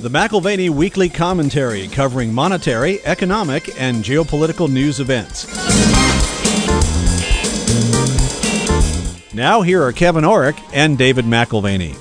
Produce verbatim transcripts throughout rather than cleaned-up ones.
The McAlvany Weekly Commentary, covering monetary, economic, and geopolitical news events. Now here are Kevin Orrick and David McAlvany.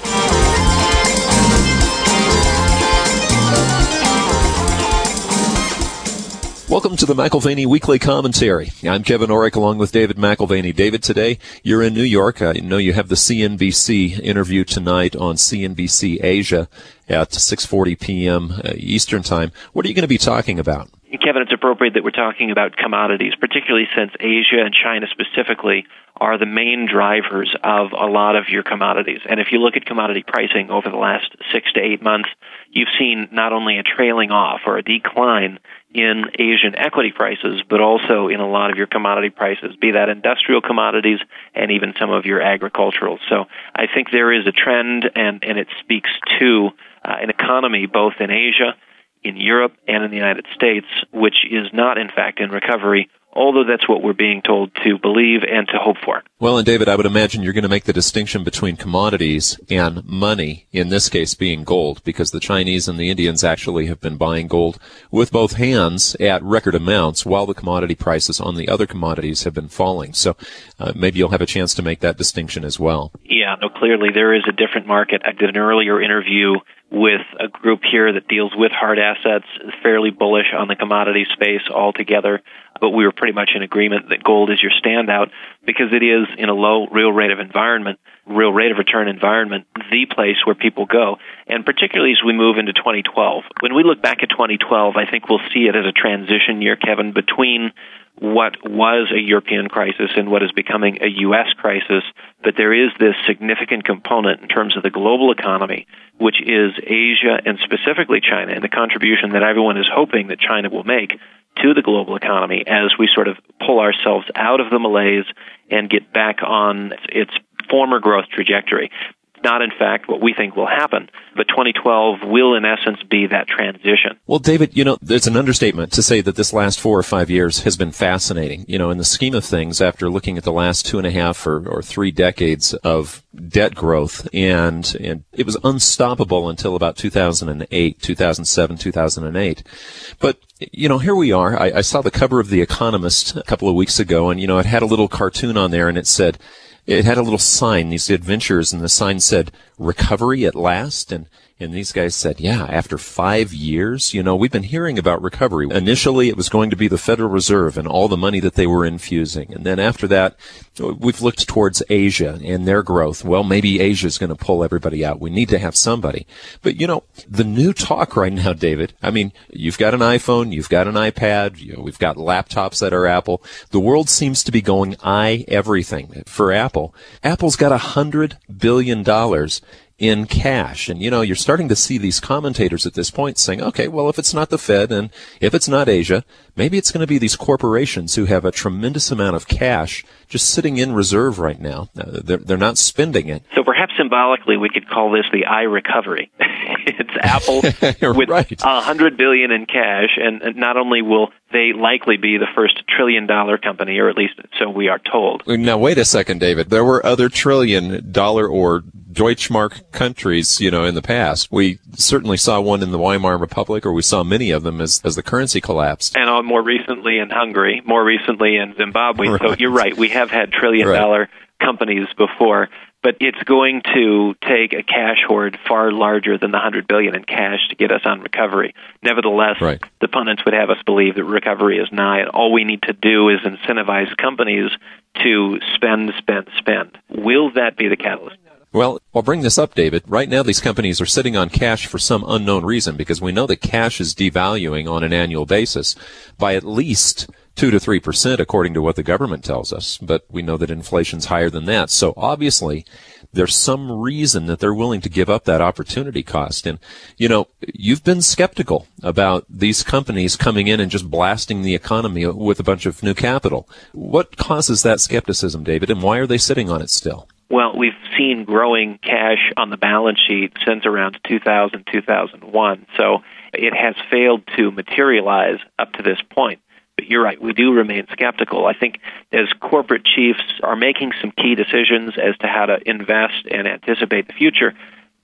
Welcome to the McAlvany Weekly Commentary. I'm Kevin Orrick along with David McAlvany. David, today you're in New York. I know you have the C N B C interview tonight on C N B C Asia at six forty p.m. Eastern Time. What are you going to be talking about? Kevin, it's appropriate that we're talking about commodities, particularly since Asia and China specifically are the main drivers of a lot of your commodities. And if you look at commodity pricing over the last six to eight months, you've seen not only a trailing off or a decline in Asian equity prices, but also in a lot of your commodity prices, be that industrial commodities and even some of your agricultural. So I think there is a trend, and, and it speaks to uh, an economy both in Asia, in Europe, and in the United States, which is not, in fact, in recovery, although that's what we're being told to believe and to hope for. Well, and David, I would imagine you're going to make the distinction between commodities and money, in this case being gold, because the Chinese and the Indians actually have been buying gold with both hands at record amounts while the commodity prices on the other commodities have been falling. So uh, maybe you'll have a chance to make that distinction as well. Yeah, no, clearly there is a different market. I did an earlier interview with a group here that deals with hard assets, fairly bullish on the commodity space altogether, but we were pretty much in agreement that gold is your standout because it is, in a low real rate of environment, real rate of return environment, the place where people go, and particularly as we move into twenty twelve. When we look back at twenty twelve, I think we'll see it as a transition year, Kevin, between what was a European crisis and what is becoming a U S crisis, but there is this significant component in terms of the global economy, which is Asia and specifically China, and the contribution that everyone is hoping that China will make to the global economy as we sort of pull ourselves out of the malaise and get back on its former growth trajectory. Not, in fact, what we think will happen, but twenty twelve will, in essence, be that transition. Well, David, you know, there's an understatement to say that this last four or five years has been fascinating. You know, in the scheme of things, after looking at the last two and a half or, or three decades of debt growth, and, and it was unstoppable until about two thousand eight, two thousand seven, two thousand eight. But, you know, here we are. I, I saw the cover of The Economist a couple of weeks ago, and, you know, it had a little cartoon on there, and it said, it had a little sign, these adventures, and the sign said, recovery at last, and And these guys said, yeah, after five years, you know, we've been hearing about recovery. Initially, it was going to be the Federal Reserve and all the money that they were infusing. And then after that, we've looked towards Asia and their growth. Well, maybe Asia is going to pull everybody out. We need to have somebody. But, you know, the new talk right now, David, I mean, you've got an iPhone, you've got an iPad, you know, we've got laptops that are Apple. The world seems to be going I everything for Apple. Apple's got a hundred billion dollars in cash. And, you know, you're starting to see these commentators at this point saying, okay, well, if it's not the Fed and if it's not Asia, maybe it's going to be these corporations who have a tremendous amount of cash just sitting in reserve right now. Uh, they're, they're not spending it. So perhaps symbolically we could call this the I recovery. It's Apple with right. a hundred billion in cash, and, and not only will they likely be the first trillion dollar company, or at least so we are told. Now, wait a second, David. There were other trillion dollar or Deutschmark countries, you know, in the past. We certainly saw one in the Weimar Republic, or we saw many of them as, as the currency collapsed. And uh, more recently in Hungary, more recently in Zimbabwe. Right. So you're right. We have had trillion Right. dollar companies before, but it's going to take a cash hoard far larger than the hundred billion in cash to get us on recovery. Nevertheless, Right. the pundits would have us believe that recovery is nigh, and all we need to do is incentivize companies to spend, spend, spend. Will that be the catalyst? Well, I'll bring this up, David. Right now, these companies are sitting on cash for some unknown reason, because we know that cash is devaluing on an annual basis by at least two to three percent, according to what the government tells us. But we know that inflation's higher than that. So obviously, there's some reason that they're willing to give up that opportunity cost. And, you know, you've been skeptical about these companies coming in and just blasting the economy with a bunch of new capital. What causes that skepticism, David, and why are they sitting on it still? Well, we've seen growing cash on the balance sheet since around two thousand, two thousand one. So it has failed to materialize up to this point. But you're right, we do remain skeptical. I think as corporate chiefs are making some key decisions as to how to invest and anticipate the future,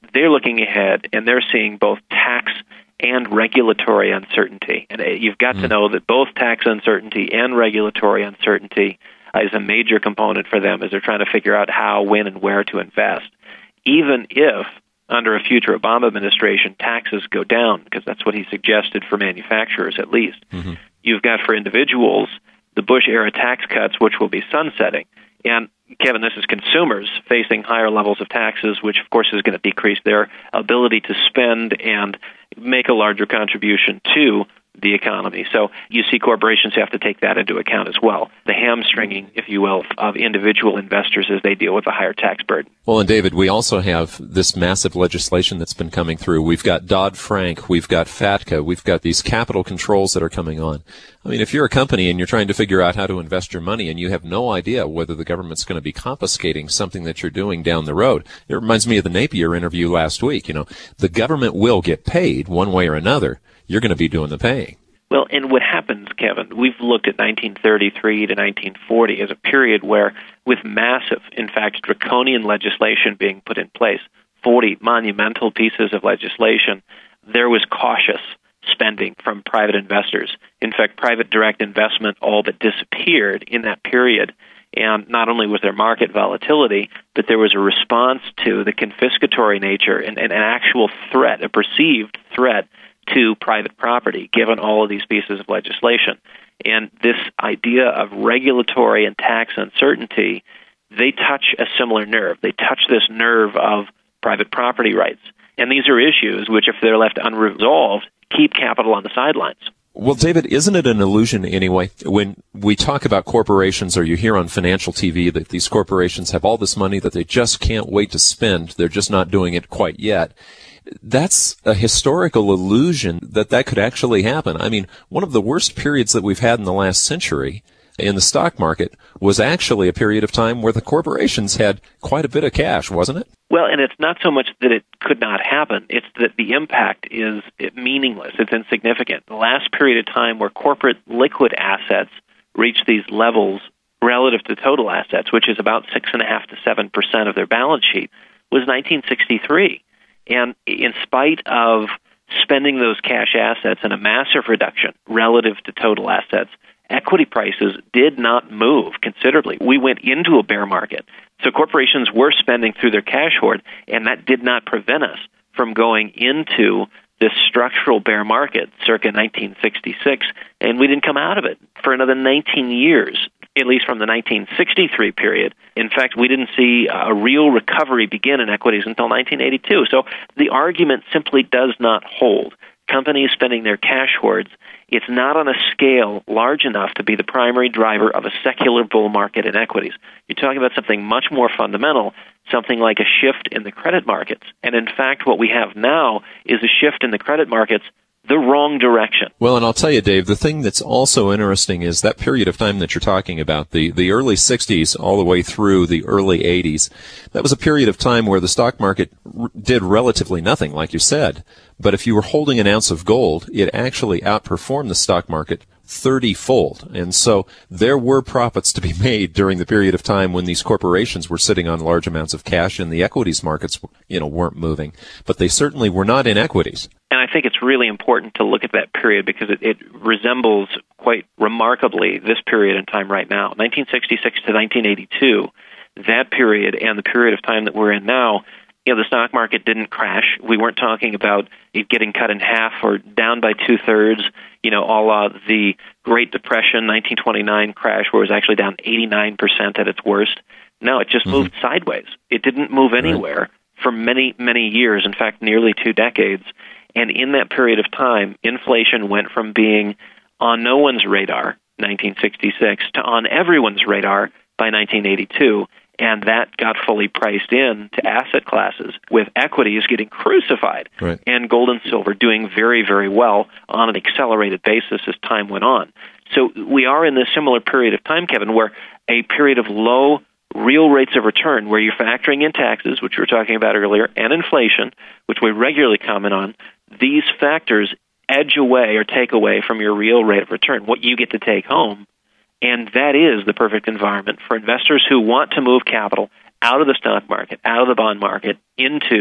they're looking ahead and they're seeing both tax and regulatory uncertainty. And you've got mm. to know that both tax uncertainty and regulatory uncertainty is a major component for them as they're trying to figure out how, when, and where to invest. Even if, under a future Obama administration, taxes go down, because that's what he suggested for manufacturers at least. Mm-hmm. You've got for individuals the Bush-era tax cuts, which will be sunsetting. And, Kevin, this is consumers facing higher levels of taxes, which, of course, is going to decrease their ability to spend and make a larger contribution to the economy. So you see corporations have to take that into account as well, the hamstringing, if you will, of individual investors as they deal with a higher tax burden. Well, and David, we also have this massive legislation that's been coming through. We've got Dodd-Frank, we've got FATCA, we've got these capital controls that are coming on. I mean, if you're a company and you're trying to figure out how to invest your money and you have no idea whether the government's going to be confiscating something that you're doing down the road, it reminds me of the Napier interview last week. You know, the government will get paid one way or another. You're going to be doing the paying. Well, and what happens, Kevin, we've looked at nineteen thirty-three to nineteen forty as a period where, with massive, in fact, draconian legislation being put in place, forty monumental pieces of legislation, there was cautious spending from private investors. In fact, private direct investment all but disappeared in that period. And not only was there market volatility, but there was a response to the confiscatory nature and, and an actual threat, a perceived threat to private property, given all of these pieces of legislation. And this idea of regulatory and tax uncertainty, they touch a similar nerve. They touch this nerve of private property rights. And these are issues which, if they're left unresolved, keep capital on the sidelines. Well, David, isn't it an illusion anyway when we talk about corporations, or you hear on financial T V that these corporations have all this money that they just can't wait to spend, they're just not doing it quite yet? That's a historical illusion that that could actually happen. I mean, one of the worst periods that we've had in the last century in the stock market was actually a period of time where the corporations had quite a bit of cash, wasn't it? Well, and it's not so much that it could not happen. It's that the impact is meaningless. It's insignificant. The last period of time where corporate liquid assets reached these levels relative to total assets, which is about six point five to seven percent of their balance sheet, was nineteen sixty-three. And in spite of spending those cash assets and a massive reduction relative to total assets, equity prices did not move considerably. We went into a bear market. So corporations were spending through their cash hoard, and that did not prevent us from going into this structural bear market circa nineteen sixty-six, and we didn't come out of it for another nineteen years, at least from the nineteen sixty-three period. In fact, we didn't see a real recovery begin in equities until nineteen eighty-two. So the argument simply does not hold. Companies spending their cash hoards, it's not on a scale large enough to be the primary driver of a secular bull market in equities. You're talking about something much more fundamental, something like a shift in the credit markets. And in fact, what we have now is a shift in the credit markets the wrong direction. Well, and I'll tell you, Dave, the thing that's also interesting is that period of time that you're talking about, the, the early sixties all the way through the early eighties. That was a period of time where the stock market r- did relatively nothing, like you said. But if you were holding an ounce of gold, it actually outperformed the stock market thirty-fold. And so there were profits to be made during the period of time when these corporations were sitting on large amounts of cash and the equities markets, you know, weren't moving. But they certainly were not in equities. And I think it's really important to look at that period because it, it resembles quite remarkably this period in time right now. nineteen sixty-six to nineteen eighty-two, that period and the period of time that we're in now, you know, the stock market didn't crash. We weren't talking about it getting cut in half or down by two-thirds, you know, a la the Great Depression, nineteen twenty-nine crash, where it was actually down eighty-nine percent at its worst. No, it just mm-hmm. moved sideways. It didn't move anywhere right. for many, many years, in fact, nearly two decades. And in that period of time, inflation went from being on no one's radar, nineteen sixty-six, to on everyone's radar by nineteen eighty-two. And that got fully priced in to asset classes, with equities getting crucified right. and gold and silver doing very, very well on an accelerated basis as time went on. So we are in this similar period of time, Kevin, where a period of low real rates of return, where you're factoring in taxes, which we were talking about earlier, and inflation, which we regularly comment on, these factors edge away or take away from your real rate of return, what you get to take home. And that is the perfect environment for investors who want to move capital out of the stock market, out of the bond market, into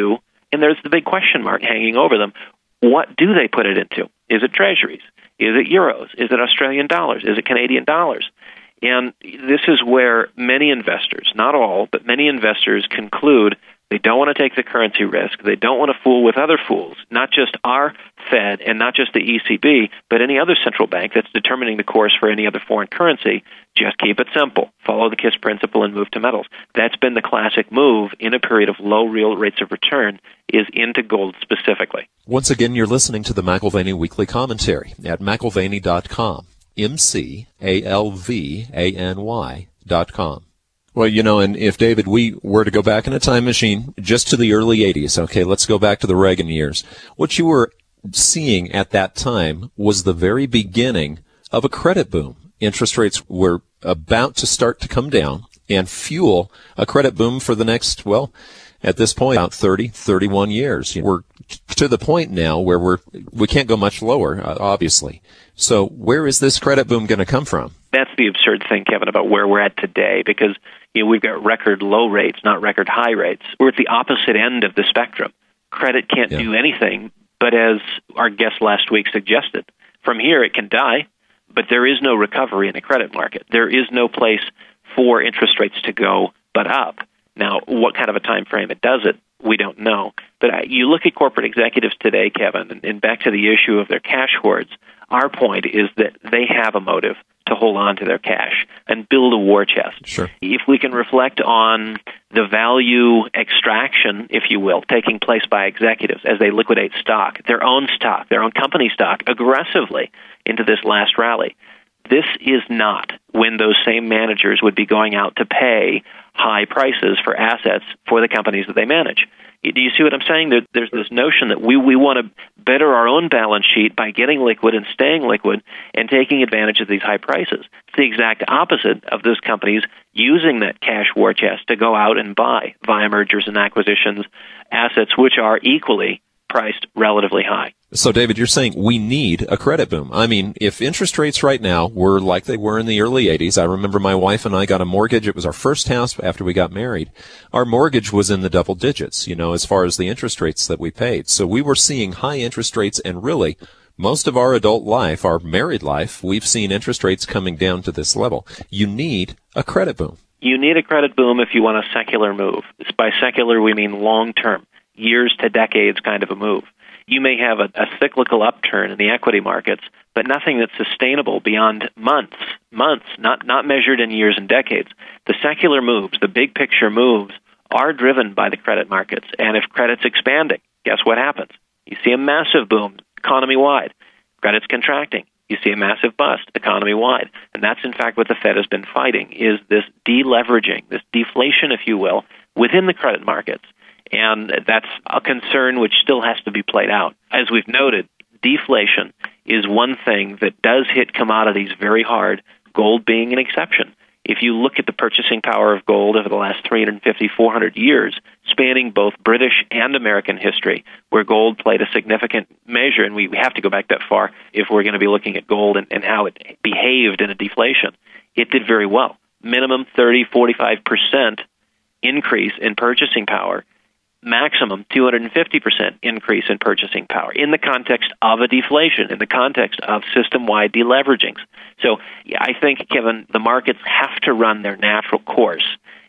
And there's the big question mark hanging over them. What do they put it into? Is it treasuries? Is it euros? Is it Australian dollars? Is it Canadian dollars? And this is where many investors, not all, but many investors conclude they don't want to take the currency risk. They don't want to fool with other fools, not just our Fed and not just the E C B, but any other central bank that's determining the course for any other foreign currency. Just keep it simple. Follow the KISS principle and move to metals. That's been the classic move in a period of low real rates of return, is into gold specifically. Once again, you're listening to the McAlvany Weekly Commentary at McAlvany dot com. M C A L V A N Y dot com. Well, you know, and if, David, we were to go back in a time machine just to the early eighties, okay, let's go back to the Reagan years. What you were seeing at that time was the very beginning of a credit boom. Interest rates were about to start to come down and fuel a credit boom for the next, well, at this point, about thirty, thirty-one years. We're to the point now where we're, we can't go much lower, obviously. So where is this credit boom going to come from? That's the absurd thing, Kevin, about where we're at today, because you know, we've got record low rates, not record high rates. We're at the opposite end of the spectrum. Credit can't yeah. do anything, but as our guest last week suggested, from here it can die, but there is no recovery in the credit market. There is no place for interest rates to go but up. Now, what kind of a time frame it does it, we don't know. But you look at corporate executives today, Kevin, and back to the issue of their cash hoards, our point is that they have a motive to hold on to their cash and build a war chest. Sure. If we can reflect on the value extraction, if you will, taking place by executives as they liquidate stock, their own stock, their own company stock, aggressively into this last rally, this is not when those same managers would be going out to pay high prices for assets for the companies that they manage. Do you see what I'm saying? There, there's this notion that we, we want to better our own balance sheet by getting liquid and staying liquid and taking advantage of these high prices. It's the exact opposite of those companies using that cash war chest to go out and buy, via mergers and acquisitions, assets which are equally priced relatively high. So, David, you're saying we need a credit boom. I mean, if interest rates right now were like they were in the early eighties, I remember my wife and I got a mortgage. It was our first house after we got married. Our mortgage was in the double digits, you know, as far as the interest rates that we paid. So we were seeing high interest rates, and really, most of our adult life, our married life, we've seen interest rates coming down to this level. You need a credit boom. You need a credit boom if you want a secular move. By secular, we mean long-term, years to decades kind of a move. You may have a, a cyclical upturn in the equity markets, but nothing that's sustainable beyond months, months, not, not measured in years and decades. The secular moves, the big picture moves, are driven by the credit markets. And if credit's expanding, guess what happens? You see a massive boom economy-wide. Credit's contracting. You see a massive bust economy-wide. And that's, in fact, what the Fed has been fighting, is this deleveraging, this deflation, if you will, within the credit markets. And that's a concern which still has to be played out. As we've noted, deflation is one thing that does hit commodities very hard, gold being an exception. If you look at the purchasing power of gold over the last three hundred fifty, four hundred years, spanning both British and American history, where gold played a significant measure, and we have to go back that far if we're going to be looking at gold and, and how it behaved in a deflation, it did very well. Minimum thirty, forty-five percent increase in purchasing power, maximum two hundred fifty percent increase in purchasing power in the context of a deflation, in the context of system-wide deleveragings. So yeah, I think, Kevin, the markets have to run their natural course,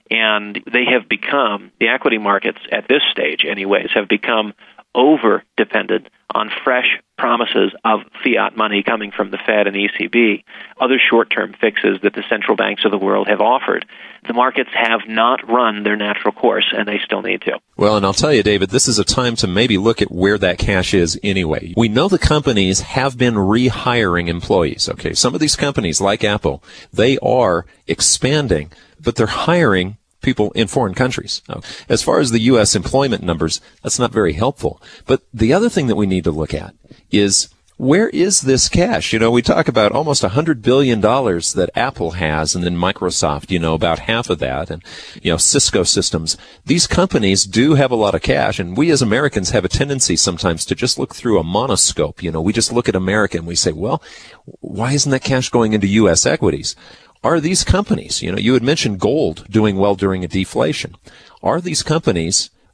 and they have become, the equity markets at this stage anyways, have become over-dependent on fresh promises of fiat money coming from the Fed and E C B, other short-term fixes that the central banks of the world have offered. The markets have not run their natural course, and they still need to. Well, and I'll tell you, David, this is a time to maybe look at where that cash is anyway. We know the companies have been rehiring employees, okay? Some of these companies, like Apple, they are expanding, but they're hiring people in foreign countries. As far as the U S employment numbers, that's not very helpful. But the other thing that we need to look at is, where is this cash? You know, we talk about almost one hundred billion dollars that Apple has, and then Microsoft, you know, about half of that, and, you know, Cisco Systems. These companies do have a lot of cash, and we as Americans have a tendency sometimes to just look through a monoscope. You know, we just look at America and we say, well, why isn't that cash going into U S equities? Are these companies, you know, you had mentioned gold doing well during a deflation. Are these companies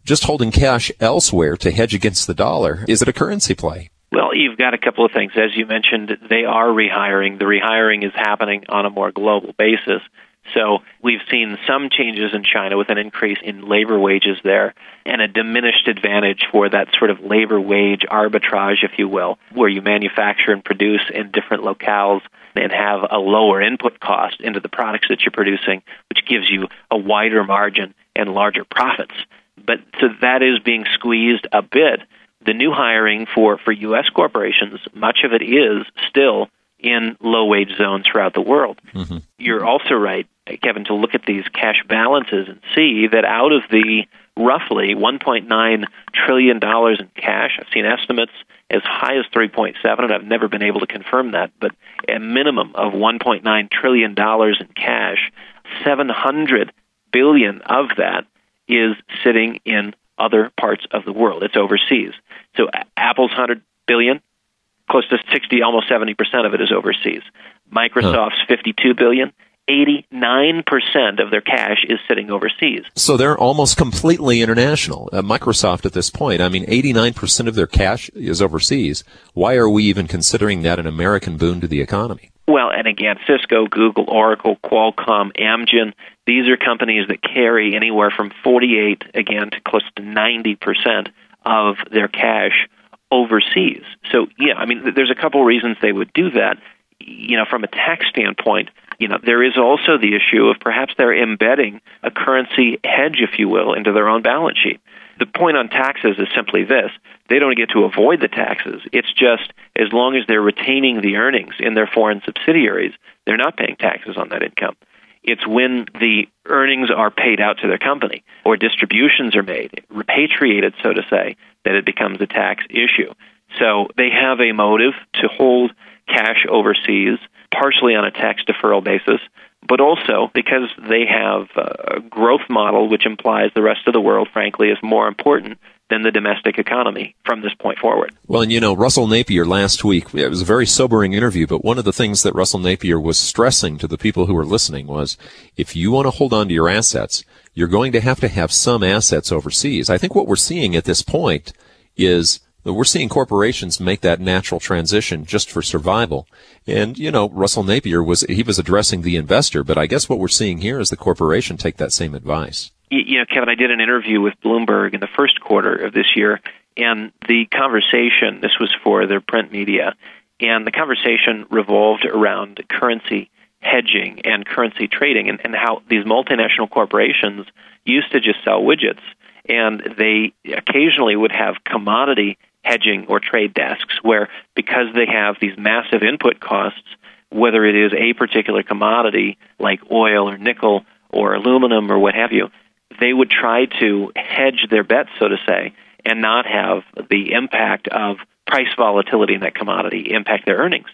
just holding cash elsewhere to hedge against the dollar, is it a currency play? Well, you've got a couple of things. As you mentioned, they are rehiring. The rehiring is happening on a more global basis. So we've seen some changes in China with an increase in labor wages there and a diminished advantage for that sort of labor wage arbitrage, if you will, where you manufacture and produce in different locales and have a lower input cost into the products that you're producing, which gives you a wider margin and larger profits. But so that is being squeezed a bit. The new hiring for, for U S corporations, much of it is still in low-wage zones throughout the world. Mm-hmm. You're also right, Kevin, to look at these cash balances and see that out of the roughly one point nine trillion dollars in cash, I've seen estimates as high as three point seven, and I've never been able to confirm that, but a minimum of one point nine trillion dollars in cash, seven hundred billion dollars of that is sitting in other parts of the world. It's overseas. So Apple's one hundred billion dollars, close to sixty, almost seventy percent of it is overseas. Microsoft's huh. fifty-two billion dollars, eighty-nine percent of their cash is sitting overseas. So they're almost completely international. Uh, Microsoft at this point, I mean, eighty-nine percent of their cash is overseas. Why are we even considering that an American boon to the economy? Well, and again, Cisco, Google, Oracle, Qualcomm, Amgen, these are companies that carry anywhere from forty-eight, again, to close to ninety percent of their cash overseas. So, yeah, I mean, there's a couple reasons they would do that. You know, from a tax standpoint, you know, there is also the issue of perhaps they're embedding a currency hedge, if you will, into their own balance sheet. The point on taxes is simply this. They don't get to avoid the taxes. It's just as long as they're retaining the earnings in their foreign subsidiaries, they're not paying taxes on that income. It's when the earnings are paid out to their company or distributions are made, repatriated, so to say, that it becomes a tax issue. So they have a motive to hold cash overseas, partially on a tax deferral basis, but also because they have a growth model which implies the rest of the world, frankly, is more important than the domestic economy from this point forward. Well, and you know, Russell Napier last week, it was a very sobering interview, but one of the things that Russell Napier was stressing to the people who were listening was, if you want to hold on to your assets, you're going to have to have some assets overseas. I think what we're seeing at this point is that we're seeing corporations make that natural transition just for survival. And, you know, Russell Napier was, he was addressing the investor, but I guess what we're seeing here is the corporation take that same advice. You know, Kevin, I did an interview with Bloomberg in the first quarter of this year, and the conversation, this was for their print media, and the conversation revolved around currency hedging and currency trading and, and how these multinational corporations used to just sell widgets, and they occasionally would have commodity hedging or trade desks where, because they have these massive input costs, whether it is a particular commodity like oil or nickel or aluminum or what have you, they would try to hedge their bets, so to say, and not have the impact of price volatility in that commodity impact their earnings.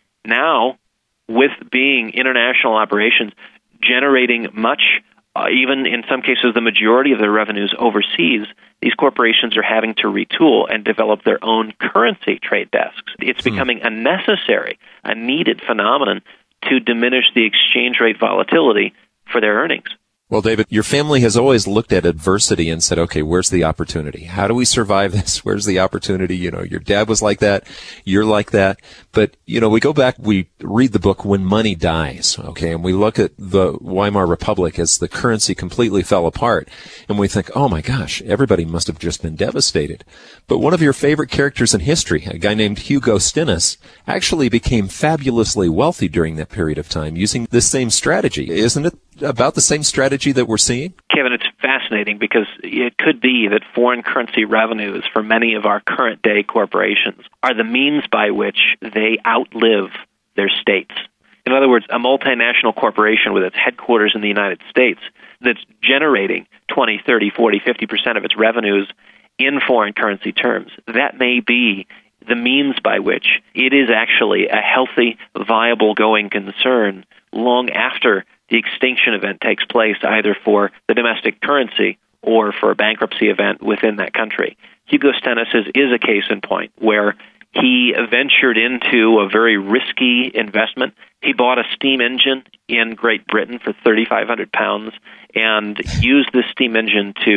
Now, with being international operations, generating much, uh, even in some cases the majority of their revenues overseas, these corporations are having to retool and develop their own currency trade desks. It's hmm. becoming a necessary, a needed phenomenon to diminish the exchange rate volatility for their earnings. Well, David, your family has always looked at adversity and said, okay, where's the opportunity? How do we survive this? Where's the opportunity? You know, your dad was like that. You're like that. But, you know, we go back, we read the book When Money Dies, okay, and we look at the Weimar Republic as the currency completely fell apart. And we think, oh my gosh, everybody must have just been devastated. But one of your favorite characters in history, a guy named Hugo Stinnes, actually became fabulously wealthy during that period of time using this same strategy. Isn't it about the same strategy that we're seeing? Kevin, it's fascinating because it could be that foreign currency revenues for many of our current day corporations are the means by which they outlive their states. In other words, a multinational corporation with its headquarters in the United States that's generating twenty, thirty, forty, fifty percent of its revenues in foreign currency terms, that may be the means by which it is actually a healthy, viable going concern long after the extinction event takes place, either for the domestic currency or for a bankruptcy event within that country. Hugo Stinnes is, is a case in point where he ventured into a very risky investment. He bought a steam engine in Great Britain for three thousand five hundred pounds and used this steam engine to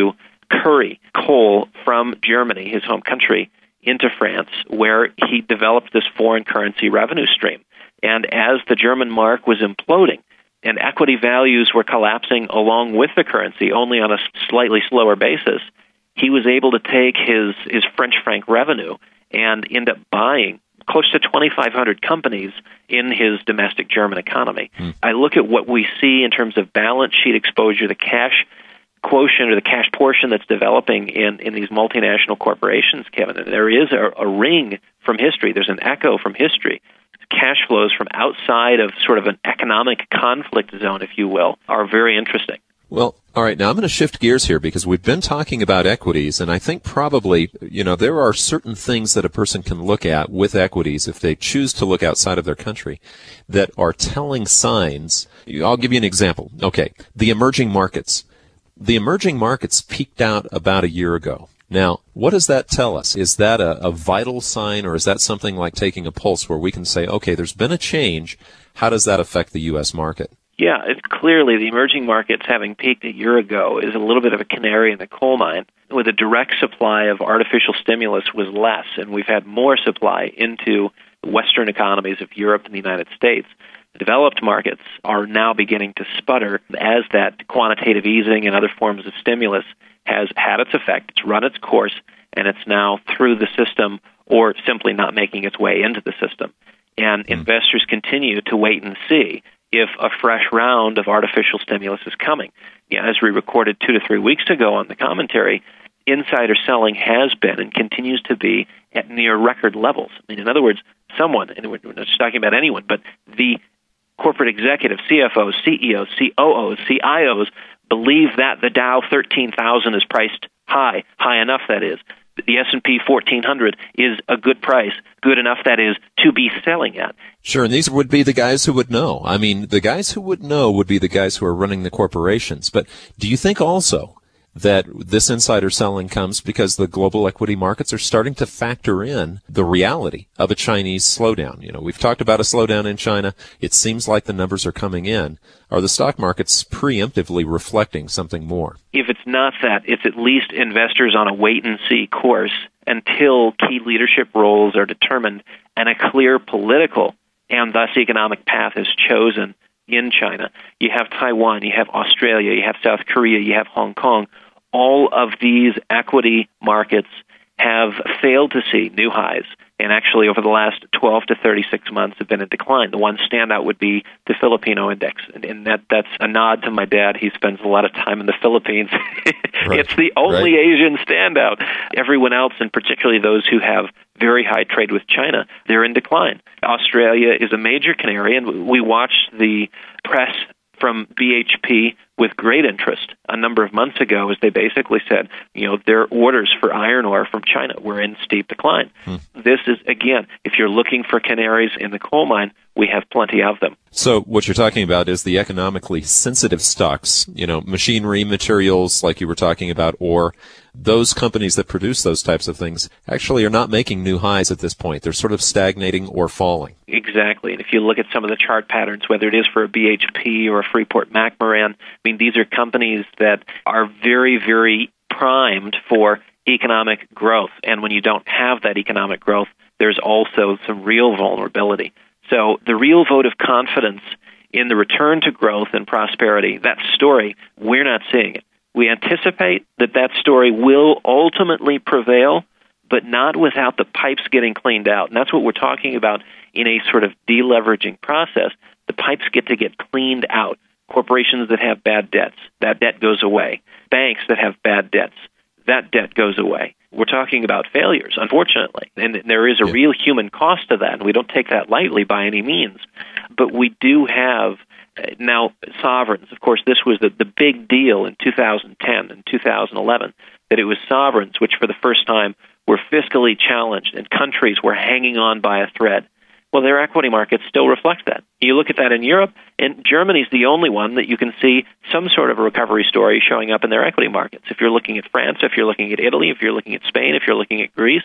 curry coal from Germany, his home country, into France, where he developed this foreign currency revenue stream. And as the German mark was imploding and equity values were collapsing along with the currency, only on a slightly slower basis, he was able to take his, his French franc revenue and end up buying close to twenty-five hundred companies in his domestic German economy. Hmm. I look at what we see in terms of balance sheet exposure, the cash quotient or the cash portion that's developing in, in these multinational corporations, Kevin, and there is a, a ring from history. There's an echo from history. Cash flows from outside of sort of an economic conflict zone, if you will, are very interesting. Well, all right, now I'm going to shift gears here because we've been talking about equities, and I think probably, you know, there are certain things that a person can look at with equities if they choose to look outside of their country that are telling signs. I'll give you an example. Okay, the emerging markets. The emerging markets peaked out about a year ago. Now, what does that tell us? Is that a, a vital sign, or is that something like taking a pulse where we can say, okay, there's been a change. How does that affect the U S market? Yeah, it's clearly the emerging markets having peaked a year ago is a little bit of a canary in the coal mine. With a direct supply of artificial stimulus was less, and we've had more supply into Western economies of Europe and the United States. The developed markets are now beginning to sputter as that quantitative easing and other forms of stimulus has had its effect. It's run its course, and it's now through the system or simply not making its way into the system. And mm. investors continue to wait and see if a fresh round of artificial stimulus is coming. Yeah, as we recorded two to three weeks ago on the commentary, insider selling has been and continues to be at near record levels. I mean, in other words, someone, and we're not just talking about anyone, but the corporate executives, C F Os, C E Os, C O Os, C I Os, believe that the Dow thirteen thousand is priced high, high enough, that is. The S and P fourteen hundred is a good price, good enough, that is, to be selling at. Sure, and these would be the guys who would know. I mean, the guys who would know would be the guys who are running the corporations. But do you think also that this insider selling comes because the global equity markets are starting to factor in the reality of a Chinese slowdown? You know, we've talked about a slowdown in China. It seems like the numbers are coming in. Are the stock markets preemptively reflecting something more? If it's not that, it's at least investors on a wait-and-see course until key leadership roles are determined and a clear political and thus economic path is chosen in China. You have Taiwan, you have Australia, you have South Korea, you have Hong Kong. All of these equity markets have failed to see new highs, and actually over the last twelve to thirty-six months have been in decline. The one standout would be the Filipino index, and, and that that's a nod to my dad. He spends a lot of time in the Philippines. Right. It's the only right. Asian standout. Everyone else, and particularly those who have very high trade with China, they're in decline. Australia is a major canary, and we watched the press from B H P with great interest a number of months ago as they basically said, you know, their orders for iron ore from China were in steep decline. Hmm. This is, again, if you're looking for canaries in the coal mine, we have plenty of them. So what you're talking about is the economically sensitive stocks, you know, machinery, materials, like you were talking about, or those companies that produce those types of things actually are not making new highs at this point. They're sort of stagnating or falling. Exactly. And if you look at some of the chart patterns, whether it is for a B H P or a Freeport-McMoRan, I mean, these are companies that are very, very primed for economic growth. And when you don't have that economic growth, there's also some real vulnerability. So the real vote of confidence in the return to growth and prosperity, that story, we're not seeing it. We anticipate that that story will ultimately prevail, but not without the pipes getting cleaned out. And that's what we're talking about in a sort of deleveraging process. The pipes get to get cleaned out. Corporations that have bad debts, that debt goes away. Banks that have bad debts, that debt goes away. We're talking about failures, unfortunately. And there is a yeah. real human cost to that, and we don't take that lightly by any means. But we do have now sovereigns. Of course, this was the, the big deal in two thousand ten and two thousand eleven, that it was sovereigns which for the first time were fiscally challenged and countries were hanging on by a thread. Well, their equity markets still reflect that. You look at that in Europe, and Germany's the only one that you can see some sort of a recovery story showing up in their equity markets. If you're looking at France, if you're looking at Italy, if you're looking at Spain, if you're looking at Greece,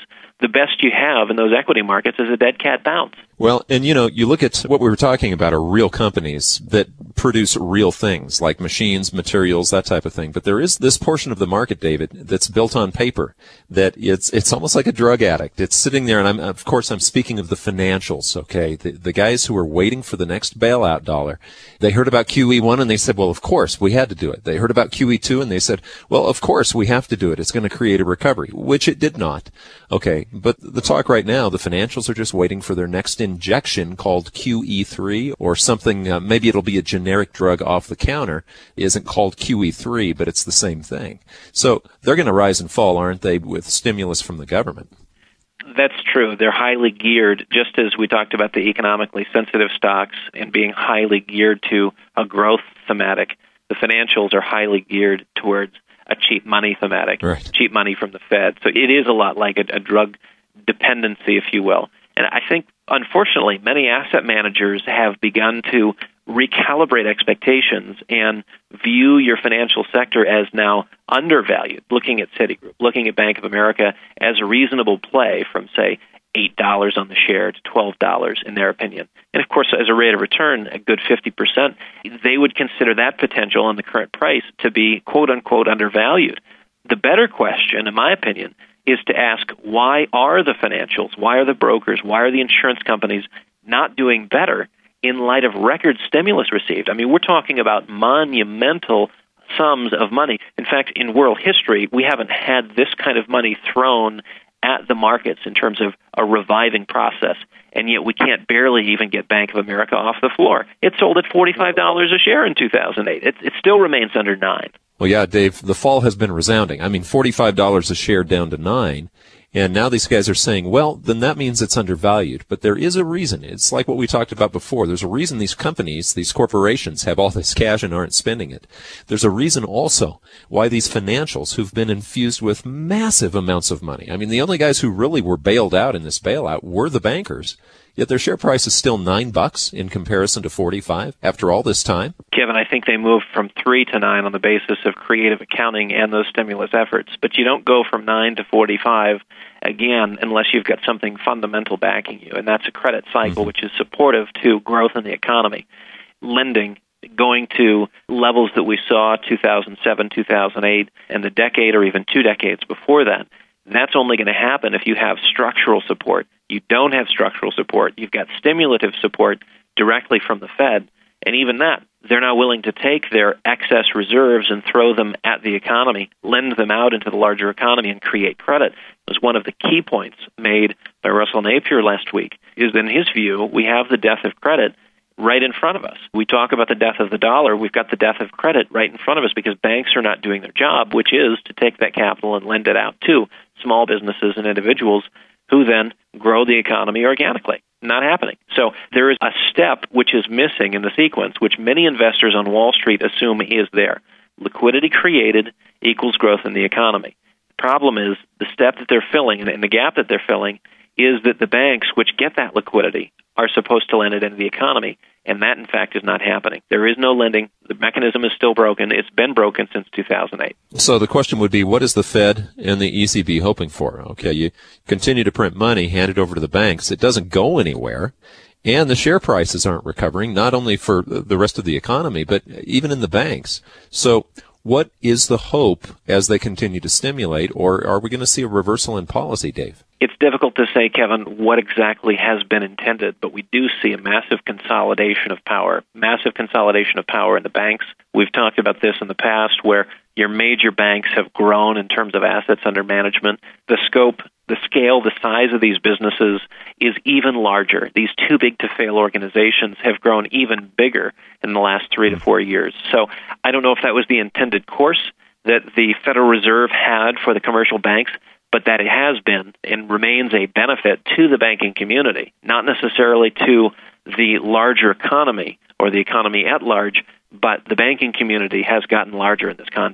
the best you have in those equity markets is a dead cat bounce. Well, and you know, you look at what we were talking about are real companies that produce real things like machines, materials, that type of thing. But there is this portion of the market, David, that's built on paper that it's it's almost like a drug addict. It's sitting there, and I'm of course I'm speaking of the financials, okay? The, the guys who are waiting for the next bailout dollar. They heard about Q E one and they said, well, of course, we had to do it. They heard about Q E two and they said, well, of course, we have to do it. It's going to create a recovery, which it did not. Okay, but the talk right now, the financials are just waiting for their next injection called Q E three or something. Uh, maybe it'll be a generic drug off the counter. It isn't called Q E three, but it's the same thing. So they're going to rise and fall, aren't they, with stimulus from the government? That's true. They're highly geared, just as we talked about the economically sensitive stocks and being highly geared to a growth thematic. The financials are highly geared towards a cheap money thematic, right. Cheap money from the Fed. So it is a lot like a, a drug dependency, if you will. And I think, unfortunately, many asset managers have begun to recalibrate expectations and view your financial sector as now undervalued, looking at Citigroup, looking at Bank of America as a reasonable play from, say, eight dollars on the share to twelve dollars in their opinion. And, of course, as a rate of return, a good fifty percent, they would consider that potential on the current price to be, quote-unquote, undervalued. The better question, in my opinion, is to ask, why are the financials, why are the brokers, why are the insurance companies not doing better in light of record stimulus received? I mean, we're talking about monumental sums of money. In fact, in world history, we haven't had this kind of money thrown at the markets in terms of a reviving process, and yet we can't barely even get Bank of America off the floor. It sold at forty-five dollars a share in two thousand eight. It, it still remains under nine. Well, yeah, Dave, the fall has been resounding. I mean, forty-five dollars a share down to nine. And now these guys are saying, well, then that means it's undervalued. But there is a reason. It's like what we talked about before. There's a reason these companies, these corporations have all this cash and aren't spending it. There's a reason also why these financials who've been infused with massive amounts of money. I mean, the only guys who really were bailed out in this bailout were the bankers. Yet their share price is still nine bucks in comparison to forty-five after all this time. Kevin, I think they moved from three to nine on the basis of creative accounting and those stimulus efforts. But you don't go from nine to forty-five again unless you've got something fundamental backing you, and that's a credit cycle mm-hmm. which is supportive to growth in the economy. Lending going to levels that we saw two thousand seven, two thousand eight, and the decade or even two decades before that. That's only going to happen if you have structural support. You don't have structural support. You've got stimulative support directly from the Fed. And even that, they're not willing to take their excess reserves and throw them at the economy, lend them out into the larger economy and create credit. It was one of the key points made by Russell Napier last week, is that in his view, we have the death of credit right in front of us. We talk about the death of the dollar. We've got the death of credit right in front of us because banks are not doing their job, which is to take that capital and lend it out to small businesses and individuals who then grow the economy organically. Not happening. So there is a step which is missing in the sequence, which many investors on Wall Street assume is there. Liquidity created equals growth in the economy. The problem is the step that they're filling and the gap that they're filling is that the banks which get that liquidity are supposed to lend it into the economy, and that, in fact, is not happening. There is no lending. The mechanism is still broken. It's been broken since two thousand eight. So the question would be, what is the Fed and the E C B hoping for? Okay, you continue to print money, hand it over to the banks. It doesn't go anywhere, and the share prices aren't recovering, not only for the rest of the economy, but even in the banks. So what is the hope as they continue to stimulate, or are we going to see a reversal in policy, Dave? It's difficult to say, Kevin, what exactly has been intended, but we do see a massive consolidation of power, massive consolidation of power in the banks. We've talked about this in the past where your major banks have grown in terms of assets under management. The scope, the scale, the size of these businesses is even larger. These too big to fail organizations have grown even bigger in the last three to four years. So I don't know if that was the intended course that the Federal Reserve had for the commercial banks, but that it has been and remains a benefit to the banking community, not necessarily to the larger economy or the economy at large, but the banking community has gotten larger in this context.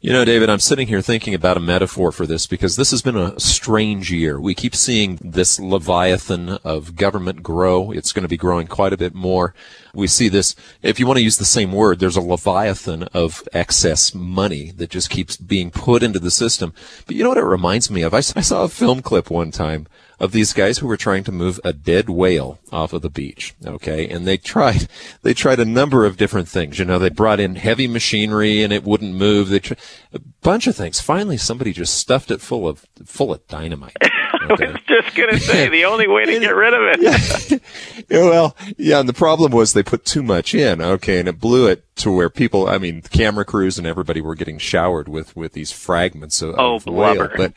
You know, David, I'm sitting here thinking about a metaphor for this because this has been a strange year. We keep seeing this leviathan of government grow. It's going to be growing quite a bit more. We see this, if you want to use the same word, there's a leviathan of excess money that just keeps being put into the system. But you know what it reminds me of? I saw a film clip one time of these guys who were trying to move a dead whale off of the beach, okay? And they tried, they tried a number of different things. You know, they brought in heavy machinery and it wouldn't move. They tried a bunch of things. Finally, somebody just stuffed it full of, full of dynamite. Okay? I was just going to say, the only way to get rid of it. Yeah, well, yeah, and the problem was they put too much in, okay, and it blew it to where people, I mean, camera crews and everybody were getting showered with, with these fragments of, oh, of whale. blubber. But,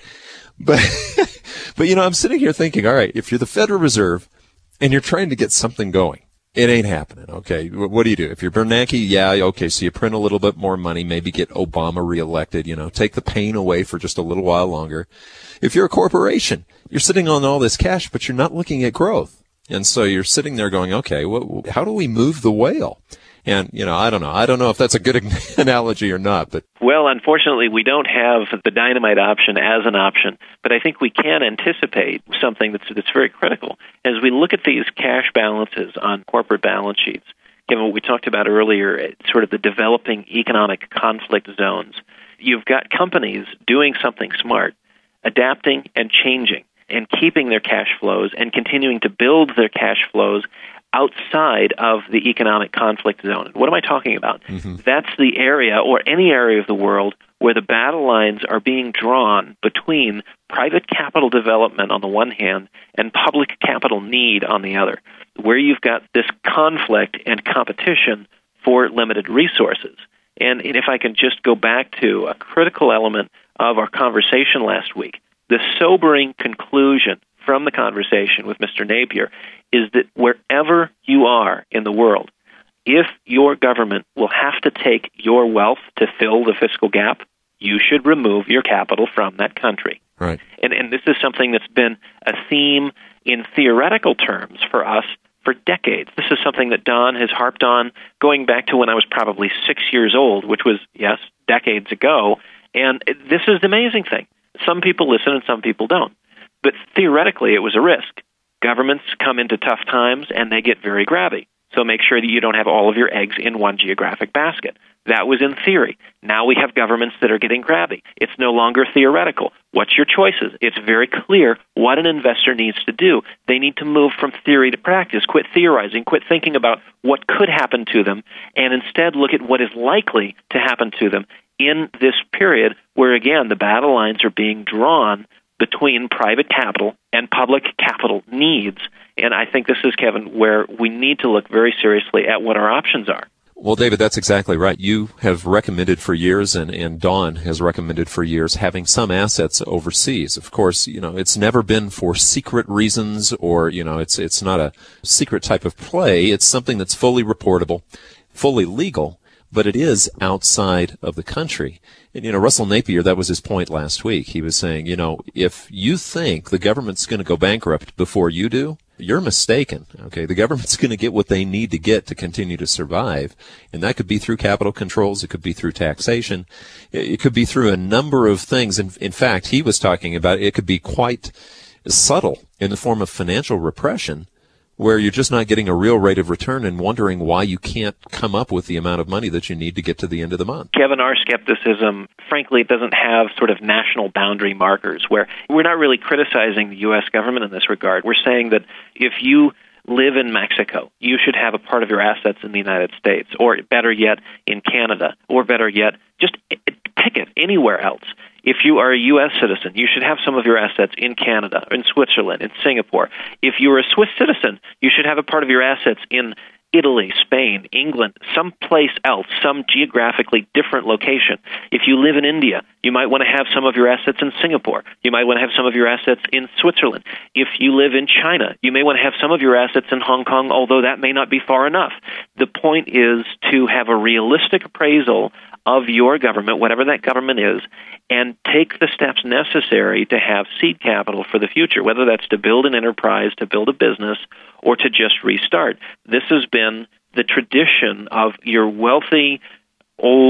but, but, you know, I'm sitting here thinking, all right, if you're the Federal Reserve and you're trying to get something going, it ain't happening, okay? What do you do? If you're Bernanke, yeah, okay, so you print a little bit more money, maybe get Obama reelected, you know, take the pain away for just a little while longer. If you're a corporation, you're sitting on all this cash, but you're not looking at growth. And so you're sitting there going, okay, what, how do we move the whale? And, you know, I don't know. I don't know if that's a good analogy or not, but. Well, unfortunately, we don't have the dynamite option as an option, but I think we can anticipate something that's, that's very critical. As we look at these cash balances on corporate balance sheets, given what we talked about earlier, sort of the developing economic conflict zones, you've got companies doing something smart, adapting and changing and keeping their cash flows and continuing to build their cash flows outside of the economic conflict zone. What am I talking about? Mm-hmm. That's the area, or any area of the world, where the battle lines are being drawn between private capital development on the one hand and public capital need on the other, where you've got this conflict and competition for limited resources. And if I can just go back to a critical element of our conversation last week, the sobering conclusion from the conversation with Mister Napier is that wherever you are in the world, if your government will have to take your wealth to fill the fiscal gap, you should remove your capital from that country. Right. And, and this is something that's been a theme in theoretical terms for us for decades. This is something that Don has harped on going back to when I was probably six years old, which was, yes, decades ago. And this is the amazing thing. Some people listen and some people don't. But theoretically, it was a risk. Governments come into tough times and they get very grabby. So make sure that you don't have all of your eggs in one geographic basket. That was in theory. Now we have governments that are getting grabby. It's no longer theoretical. What's your choices? It's very clear what an investor needs to do. They need to move from theory to practice, quit theorizing, quit thinking about what could happen to them, and instead look at what is likely to happen to them in this period where, again, the battle lines are being drawn between private capital and public capital needs. And I think this is, Kevin, where we need to look very seriously at what our options are. Well, David, that's exactly right. You have recommended for years, and, and Don has recommended for years, having some assets overseas. Of course, you know, it's never been for secret reasons, or, you know, it's it's not a secret type of play. It's something that's fully reportable, fully legal, but it is outside of the country. And, you know, Russell Napier, that was his point last week. He was saying, you know, if you think the government's going to go bankrupt before you do, you're mistaken. Okay, the government's going to get what they need to get to continue to survive, and that could be through capital controls, it could be through taxation, it could be through a number of things. In, in fact, he was talking about it could be quite subtle in the form of financial repression, where you're just not getting a real rate of return and wondering why you can't come up with the amount of money that you need to get to the end of the month. Kevin, our skepticism, frankly, doesn't have sort of national boundary markers where we're not really criticizing the U S government in this regard. We're saying that if you live in Mexico, you should have a part of your assets in the United States, or better yet, in Canada, or better yet, just pick it anywhere else. If you are a U S citizen, you should have some of your assets in Canada, in Switzerland, in Singapore. If you're a Swiss citizen, you should have a part of your assets in Italy, Spain, England, someplace else, some geographically different location. If you live in India, you might want to have some of your assets in Singapore. You might want to have some of your assets in Switzerland. If you live in China, you may want to have some of your assets in Hong Kong, although that may not be far enough. The point is to have a realistic appraisal of your government, whatever that government is, and take the steps necessary to have seed capital for the future, whether that's to build an enterprise, to build a business, or to just restart. This has been the tradition of your wealthy, old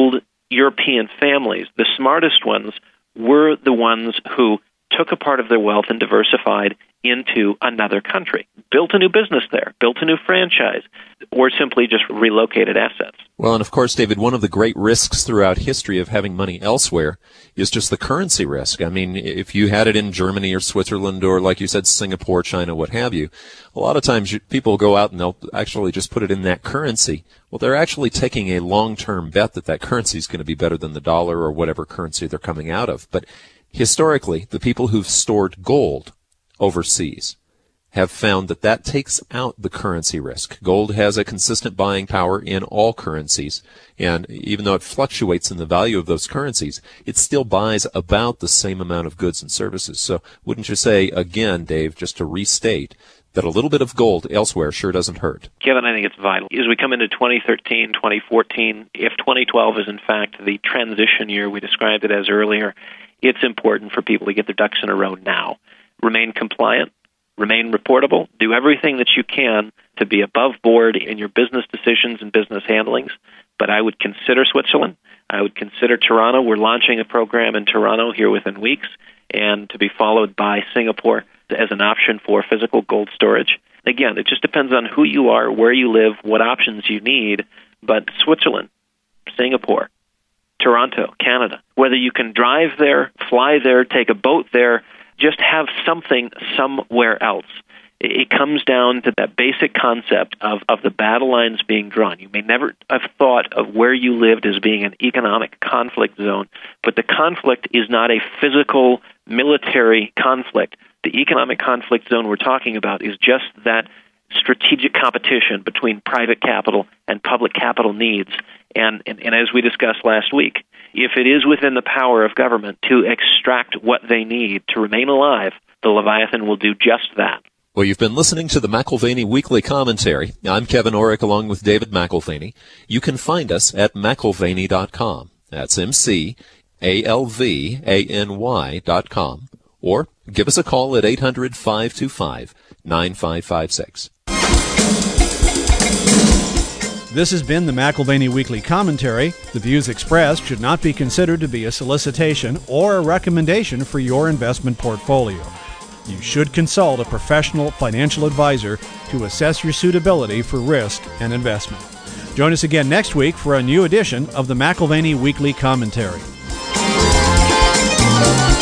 European families, the smartest ones, were the ones who took a part of their wealth and diversified into another country, built a new business there, built a new franchise, or simply just relocated assets. Well, and of course, David, one of the great risks throughout history of having money elsewhere is just the currency risk. I mean, if you had it in Germany or Switzerland or, like you said, Singapore, China, what have you, a lot of times you, people go out and they'll actually just put it in that currency. Well, they're actually taking a long-term bet that that currency is going to be better than the dollar or whatever currency they're coming out of. But historically, the people who've stored gold overseas have found that that takes out the currency risk. Gold has a consistent buying power in all currencies, and even though it fluctuates in the value of those currencies, it still buys about the same amount of goods and services. So wouldn't you say, again, Dave, just to restate, that a little bit of gold elsewhere sure doesn't hurt? Kevin, I think it's vital. As we come into twenty thirteen, twenty fourteen, if twenty twelve is in fact the transition year we described it as earlier, it's important for people to get their ducks in a row now. Remain compliant, remain reportable, do everything that you can to be above board in your business decisions and business handlings. But I would consider Switzerland. I would consider Toronto. We're launching a program in Toronto here within weeks, and to be followed by Singapore as an option for physical gold storage. Again, it just depends on who you are, where you live, what options you need. But Switzerland, Singapore, Toronto, Canada, whether you can drive there, fly there, take a boat there, just have something somewhere else. It comes down to that basic concept of, of the battle lines being drawn. You may never have thought of where you lived as being an economic conflict zone, but the conflict is not a physical military conflict. The economic conflict zone we're talking about is just that strategic competition between private capital and public capital needs. And, and, and as we discussed last week, if it is within the power of government to extract what they need to remain alive, the Leviathan will do just that. Well, you've been listening to the McAlvany Weekly Commentary. I'm Kevin Orrick along with David McAlvany. You can find us at McAlvany dot com. That's M C A L V A N Y dot com. Or give us a call at eight hundred, five two five, nine five five six. This has been the McAlvany Weekly Commentary. The views expressed should not be considered to be a solicitation or a recommendation for your investment portfolio. You should consult a professional financial advisor to assess your suitability for risk and investment. Join us again next week for a new edition of the McAlvany Weekly Commentary.